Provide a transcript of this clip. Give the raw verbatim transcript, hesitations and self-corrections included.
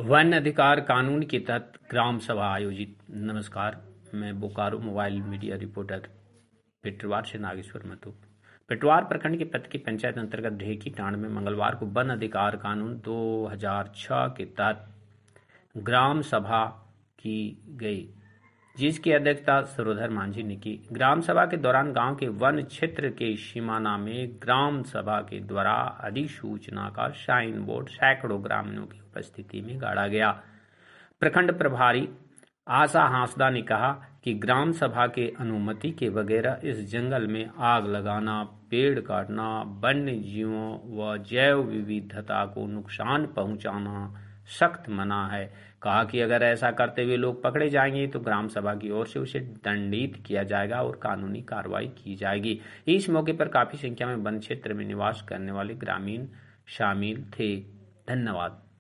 One अधिकार कानून के तहत ग्राम सभा आयोजित। नमस्कार, मैं Bokaro mobile media reporter Petarwar से नागेश्वर महतो। पेटरवार प्रखंड के प्रति पंचायत अंतर्गत ढेकी टांड में मंगलवार को वन अधिकार कानून दो हज़ार छह के तहत ग्राम सभा की गई, जिसकी अध्यक्षता सरोधर मांझी ने की। ग्राम सभा के दौरान गांव के वन क्षेत्र के सीमाना में ग्राम सभा के द्वारा अधिसूचना का साइन बोर्ड सैकड़ों ग्रामीणों की उपस्थिति में गाड़ा गया। प्रखंड प्रभारी आशा हांसदा ने कहा कि ग्राम सभा के अनुमति के बगैर इस जंगल में आग लगाना, पेड़ काटना, वन्य जीवों व जैव विविधता को नुकसान पहुंचाना सख्त मना है। कहा कि अगर ऐसा करते हुए लोग पकड़े जाएंगे तो ग्राम सभा की ओर से उसे दंडित किया जाएगा और कानूनी कार्रवाई की जाएगी। इस मौके पर काफी संख्या में वन क्षेत्र में निवास करने वाले ग्रामीण शामिल थे। धन्यवाद।